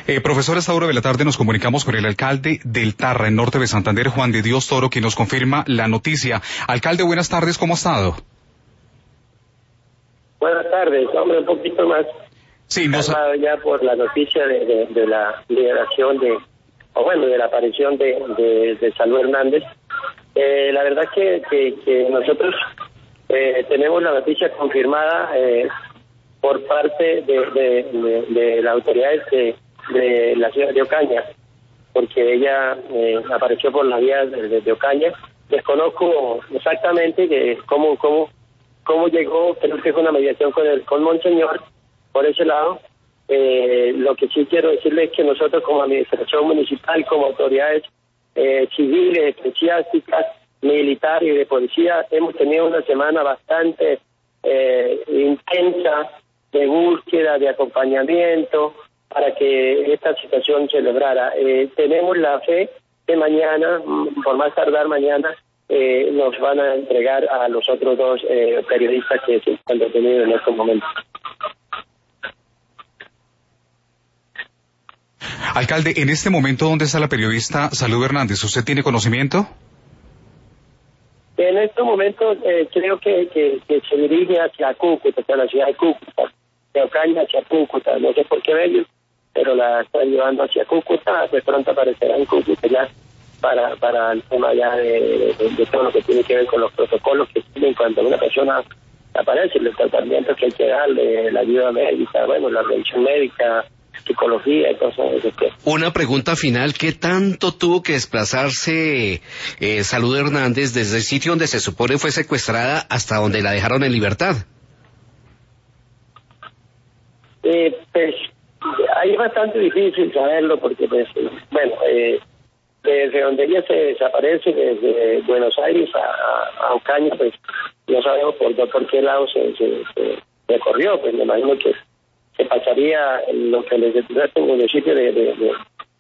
Profesor, a esta hora de la tarde nos comunicamos con el alcalde del Tarra, en norte de Santander, Juan de Dios Toro, quien nos confirma la noticia. Alcalde, buenas tardes, ¿cómo ha estado? Buenas tardes, hombre, un poquito más sí, ya por la noticia de la liberación de la aparición de Salud Hernández. La verdad que nosotros tenemos la noticia confirmada por parte de las autoridades de la ciudad de Ocaña, porque ella apareció por las vías de Ocaña. Desconozco exactamente cómo llegó, creo que es una mediación con Monseñor por ese lado. Lo que sí quiero decirle es que nosotros como administración municipal, como autoridades civiles, eclesiásticas, militares y de policía, hemos tenido una semana bastante intensa de búsqueda, de acompañamiento para que esta situación se lograra. Tenemos la fe que mañana, por más tardar mañana, nos van a entregar a los otros dos periodistas que se están detenidos en estos momentos. Alcalde, en este momento, ¿dónde está la periodista Salud Hernández? ¿Usted tiene conocimiento? En estos momentos creo que se dirige hacia Cúcuta, hacia la ciudad de Cúcuta, de Ocaña hacia Cúcuta, no sé por qué medio, pero la están llevando hacia Cúcuta. De pronto aparecerá en Cúcuta ya para el tema ya de todo lo que tiene que ver con los protocolos que tienen cuando una persona aparece, los tratamientos que hay que darle, la ayuda médica, la revisión médica, psicología y cosas de ese tipo. Una pregunta final: ¿qué tanto tuvo que desplazarse Salud Hernández desde el sitio donde se supone fue secuestrada hasta donde la dejaron en libertad? Pues ahí es bastante difícil saberlo porque desde donde ella se desaparece, desde Buenos Aires a Ocaña, pues no sabemos por qué lado se recorrió. Pues me imagino que se pasaría en lo que les decía en el municipio de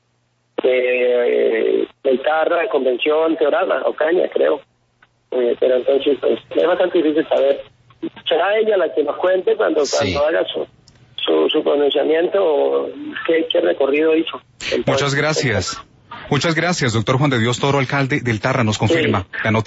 Tarra, Convención, Teorama, Ocaña, creo. Pero entonces pues es bastante difícil saber. Será ella la que nos cuente cuando haga su pronunciamiento qué recorrido hizo. Muchas gracias. Muchas gracias, doctor Juan de Dios Toro, alcalde del Tarra, nos confirma la noticia.